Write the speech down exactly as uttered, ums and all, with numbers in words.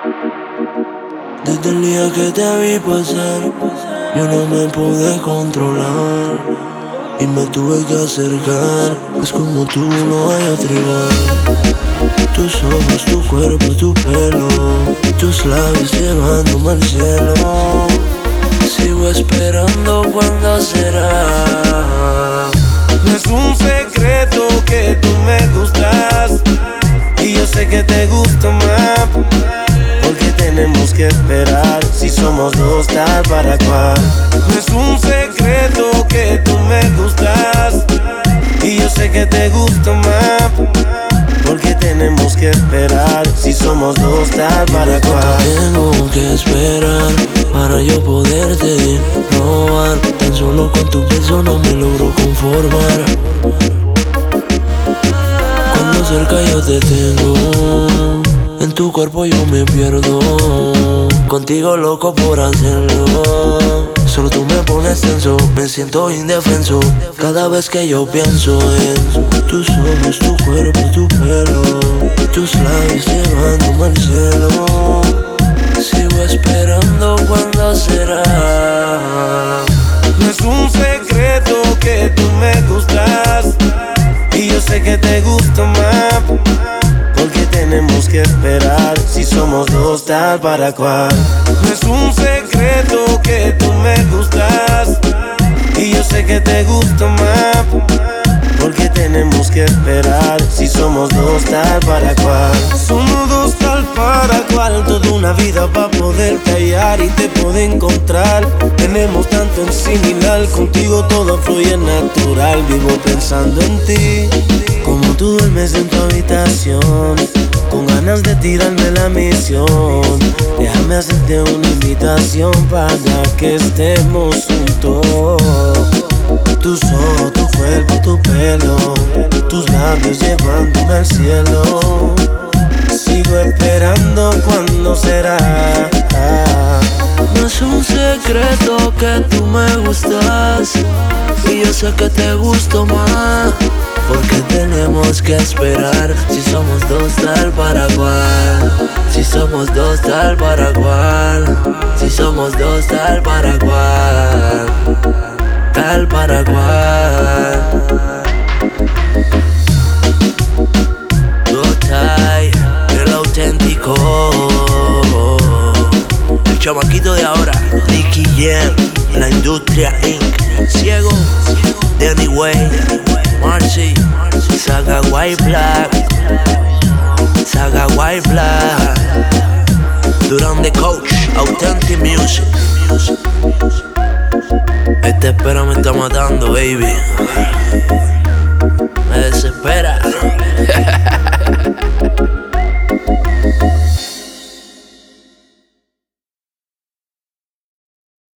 Desde el día que te vi pasar, yo no me pude controlar y me tuve que acercar, pues como tú no hay otro igual. Tus ojos, tu cuerpo, tu pelo, tus labios llevándome al cielo. Sigo esperando cuándo será. No es un secreto que tú me gustas y yo sé que te gusto más, porque tenemos que esperar si somos dos tal para cual. No es un secreto que tú me gustas y yo sé que te gusto más, porque tenemos que esperar si somos dos tal para cual. Tengo que esperar para yo poderte robar. Tan solo con tu beso no me logro conformar. Cuando cerca yo te tengo, en tu cuerpo yo me pierdo. Contigo loco por hacerlo. Solo tú me pones tenso, me siento indefenso cada vez que yo pienso en tus ojos, tu cuerpo, tu pelo, tus labios llevándome al cielo. Sigo esperando cuándo será. No es un secreto que tú me gustas y yo sé que te gusto más, porque tenemos que esperar si somos dos tal para cual. No es un secreto que tú me gustas y yo sé que te gusto más, porque tenemos que esperar si somos dos tal para cual. Somos dos tal para cual, toda una vida pa' poder hallar y te poder encontrar. Tenemos tanto en similar, contigo todo fluye natural. Vivo pensando en ti, como tú duermes en tu habitación, con ganas de tirarme la misión. Déjame hacerte una invitación para que estemos juntos. Tus ojos, tu cuerpo, tu pelo, tus labios llevándome al cielo. Sigo esperando cuándo será. No es un secreto que tú me gustas y yo sé que te gusto más, porque tenemos que esperar si somos dos tal para cual. Si somos dos tal para cual. Si somos dos tal para cual. Tal para cual. Gotay, el auténtico, el chamaquito de ahora, Nicky Jam, la industria incorporated. Ciego, Danny Way, Marcy, Saga White Black, Saga White Black, Duran the Coach, Authentic Music. Este espera me está matando, baby. Me desespera.